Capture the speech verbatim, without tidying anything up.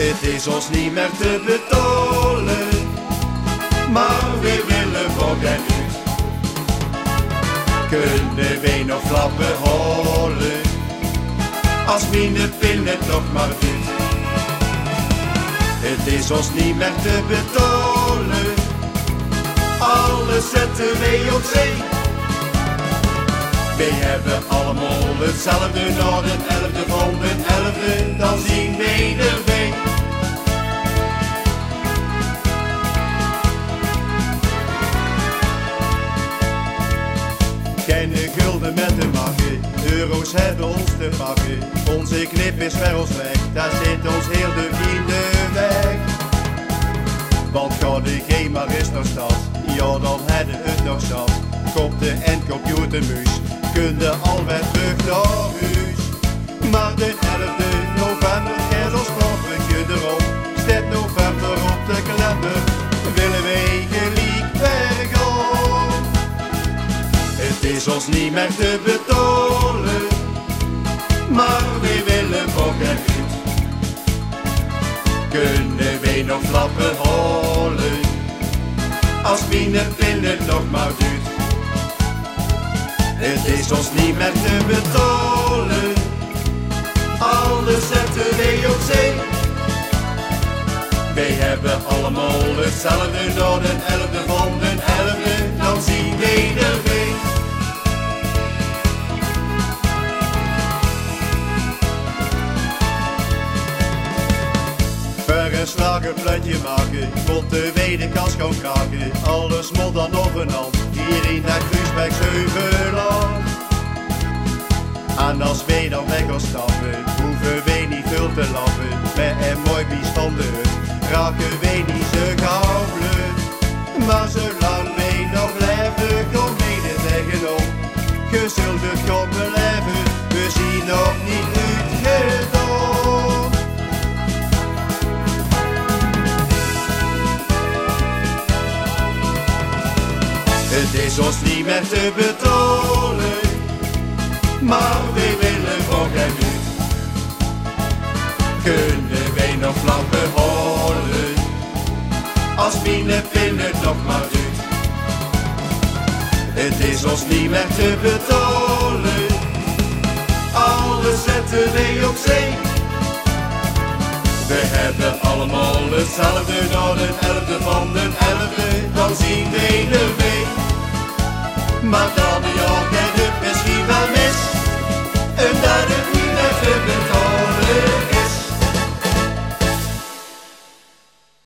Het is ons niet meer te betalen, maar we willen voor en uit. Kunnen wij nog flappen holen, als mine pin het nog maar doet. Het is ons niet meer te betalen, alles zetten wij opzij. Wij hebben allemaal hetzelfde, na de elfde van de elfde, dan zien wij erbij. Geen gulden met de magie, euro's hebben ons te pakken. Onze knip is ver ons weg, daar zit ons heel de vrienden weg. Want ga de G maar eens naar stad, ja dan hebben het nog zat. Kopte en computermuis, kunnen alweer terug naar huis. Maar de elfde november is ons koffertje erop. Staat november op de kalender, willen wij gelijk weggaan. Het is ons niet meer te betalen, maar wij willen voor en uit. Kunnen wij nog flappen holen, als mine pin het nog maar duurt. Het is ons niet meer te betalen, alles zetten wij opzij. Wij hebben allemaal hetzelfde, na de elfde van de elfde, dan zien wij erbij. Voor een slager plutje maken, tot de tweede kans gaan kraken. Alles moet dan op een hand, hier in dat Kruisberg Zeuveland. En als wij dan weg gaan stappen, hoeven wij niet veel te lappen. Met een mooi bies van de hut, raken wij niet zo gauw blut. Maar zolang wij nog leven, kom wij er tegenop. Je zult het komen leven, we zien nog niet uitgedaan. Het is ons niet meer te betalen, maar wij willen voor en uit. Kunnen wij nog flappen holen, als mine pin het nog maar doet. Het is ons niet meer te betalen, alles zetten wij opzij. We hebben allemaal hetzelfde, na de elfde van de elfde, dan zien wij erbij. Maar dan ja,